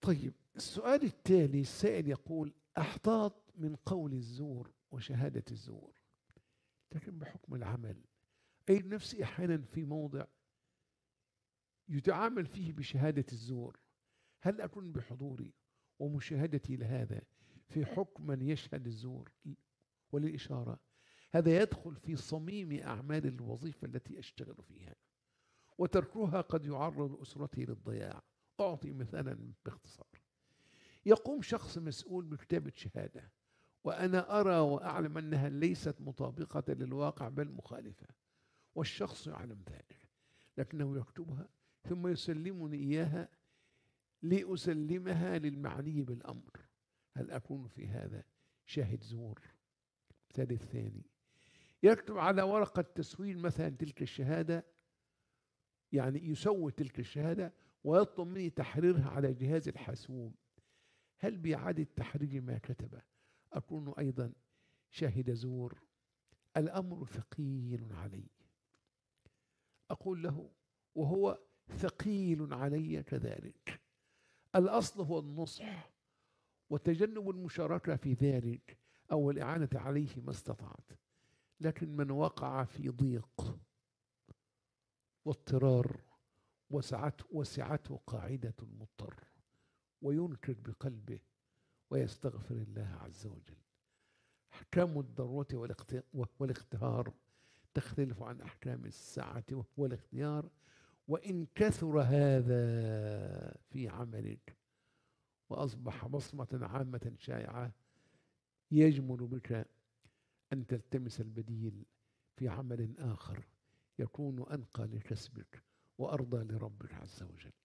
طيب، السؤال التالي السائل يقول: أحتاط من قول الزور وشهادة الزور، لكن بحكم العمل أجد نفسي أحيانا في موضع يتعامل فيه بشهادة الزور. هل أكون بحضوري ومشاهدتي لهذا في حكم من يشهد الزور؟ وللإشارة، هذا يدخل في صميم أعمال الوظيفة التي أشتغل فيها، وتركها قد يعرض أسرتي للضياع. أعطي مثالا باختصار: يقوم شخص مسؤول بكتابة شهادة، وأنا أرى وأعلم أنها ليست مطابقة للواقع بل مخالفة، والشخص يعلم ذلك، لكنه يكتبها ثم يسلمني إياها لأسلمها للمعني بالأمر. هل أكون في هذا شاهد زور؟ مثال الثاني: يكتب على ورقة تسويل مثلا تلك الشهادة، يعني يسوي تلك الشهادة ويطلب مني تحريرها على جهاز الحاسوب. هل بإعادة تحرير ما كتبه أكون أيضا شاهد زور؟ الأمر ثقيل علي. أقول له وهو ثقيل علي كذلك. الأصل هو النصح وتجنب المشاركة في ذلك أو الإعانة عليه ما استطعت، لكن من وقع في ضيق واضطرار وسعته قاعدة المضطر وينكر بقلبه ويستغفر الله عز وجل. أحكام الضرورة والاختيار تختلف عن أحكام السعة والاختيار، وإن كثر هذا في عملك وأصبح بصمة عامة شائعة، يجمل بك أن تلتمس البديل في عمل آخر يكون أنقى لكسبك وأرضى لربك عز وجل.